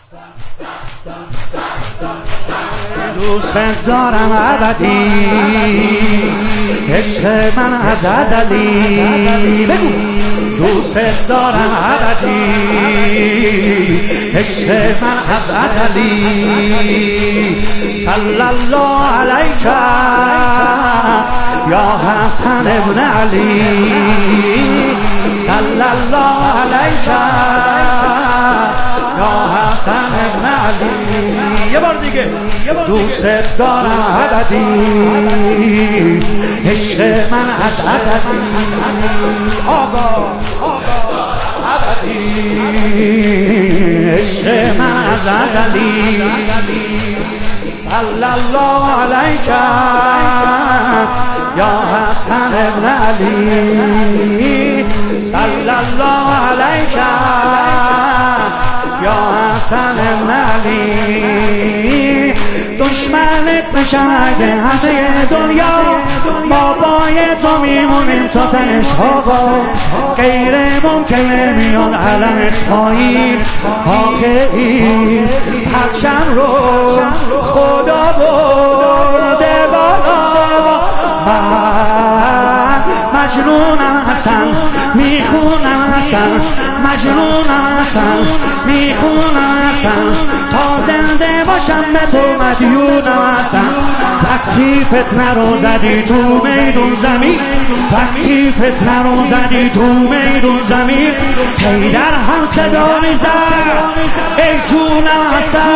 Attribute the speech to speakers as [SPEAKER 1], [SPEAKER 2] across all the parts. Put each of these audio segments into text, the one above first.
[SPEAKER 1] دوست دارم ابدی، عشق من از ازلی. بگو دوست دارم ابدی، عشق من از ازلی. صلی الله علیک یا حسن ابن علی، صلی الله علیک یا حسن ابن علی. یه بار دیگه دوست دارم ابدی، عشق من از ازلی. آقا ابدی، عشق من از ازلی. صلی الله علیک یا حسن ابن علی، صلی الله علیک یا حسن ابن علی. دشمنت بشن اگه همه دنیا، ما بای تو میمونیم تا تنش آقا. غیر ممکنه میاد علمت پایین، حاکیم پرچم رو خدا برده بالا. من مجنونم حسن میخونم حسن، مجنونم حسن میخونم حسن. تا زنده باشم به تو مدیونم حسن. وقتی فتنه رو زدی تو میدون زمین، وقتی فتنه رو زدی تو میدون زمین، حیدر هم صدا میزد ای جونم حسن.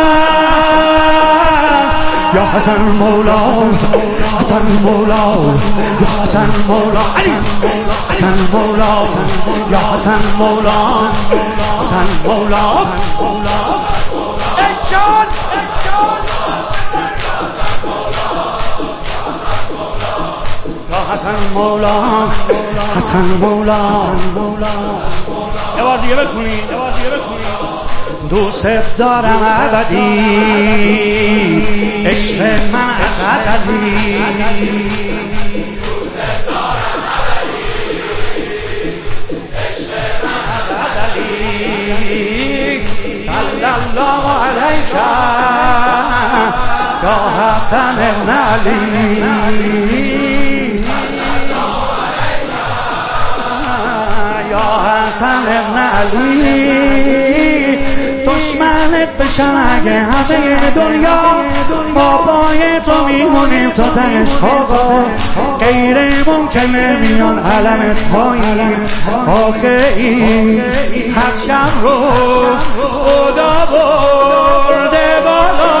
[SPEAKER 1] یا حسن مولا، حسن مولا، یا حسن مولا علی، حسن مولا، یا حسن مولا، حسن مولا. ای جان یا حسن مولا، حسن مولا. یه بار دیگه بخونید، یه بار دیگه بخونید. دوست دارم ابدی، عشق من از ازلی. دوست دارم ابدی، عشق من از ازلی. صلی الله علیک یا حسن ابن علی، یا حسن ابن علی. دشمنت بشن اگه همه دنیا، ما پای تو میمونیم تا تنش آقا. غیر ممکنه میان علمت پایین، حاکیم پرچم رو خدا برده بالا.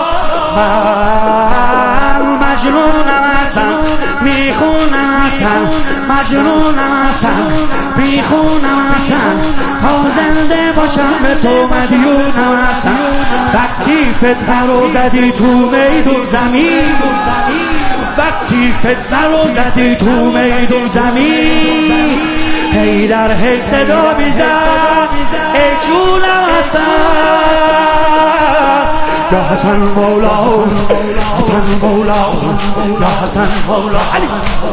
[SPEAKER 1] من مجنونم حسن میخونم حسن، مجنونم حسن میخونم حسن. تا زنده باشم به تو مدیونم حسن. وقتی فتنه رو زدی تو میدون زمین، وقتی فتنه رو زدی تو میدون زمین، حیدر هی صدا میزد ای جونم حسن. یا حسن مولا، حسن مولا، یا حسن مولا علی،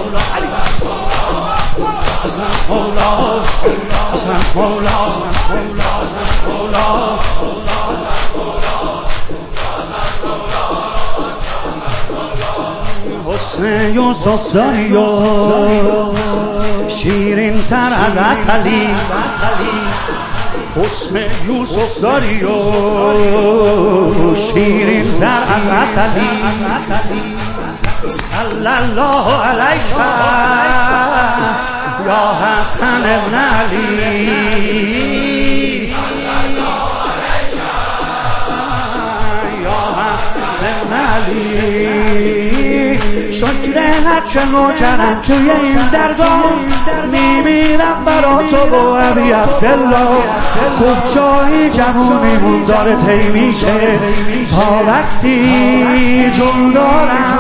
[SPEAKER 1] حسن مولا، حسن مولا، حسن مولا. حسن یوسف داری و شیرین تر از عسلی. حسن یوسف داری و شیرین تر از عسلی. صلی الله علیک یا حسن ابن علی، یا حسن ابن علی. شکر حق نوکرم توی این درگاه، میمیرم برا تو با ابی عبدالله. خوب جایی جوونیمون داره طی میشه، تا وقتی جون دارم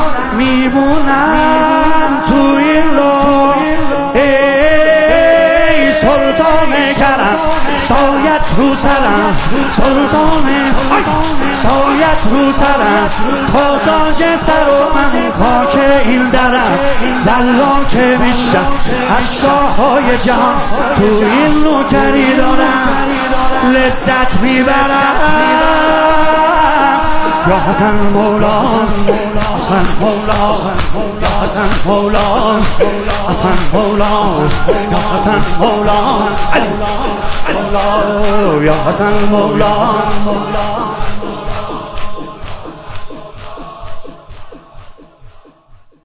[SPEAKER 1] میمونم تو این راه. ای سلطان کرم سایت رو سرم سلطان سایت رو سرم تا تاج سر و من خاک این درم والله که میشم از شاههای جهان تو این نوکری دارم لذت میبرم یا حسن مولا حسن مولا یا حسن مولا حسن مولا یا حسن مولا علی مولا یا حسن مولا